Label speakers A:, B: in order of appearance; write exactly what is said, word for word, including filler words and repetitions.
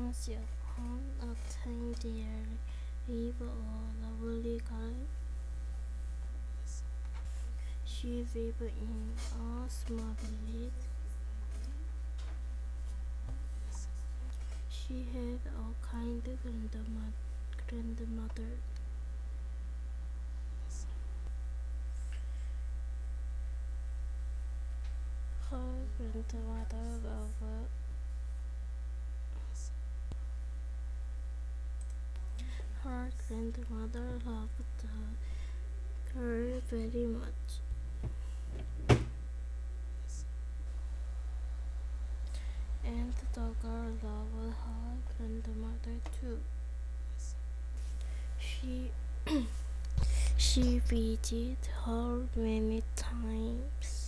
A: Once upon a time there lived a lovely girl. She lived in a small village. She had a kind grandma- grandmother. Her grandmother loved her grandmother loved her very much, and the girl loved her grandmother too. She she visited her many times.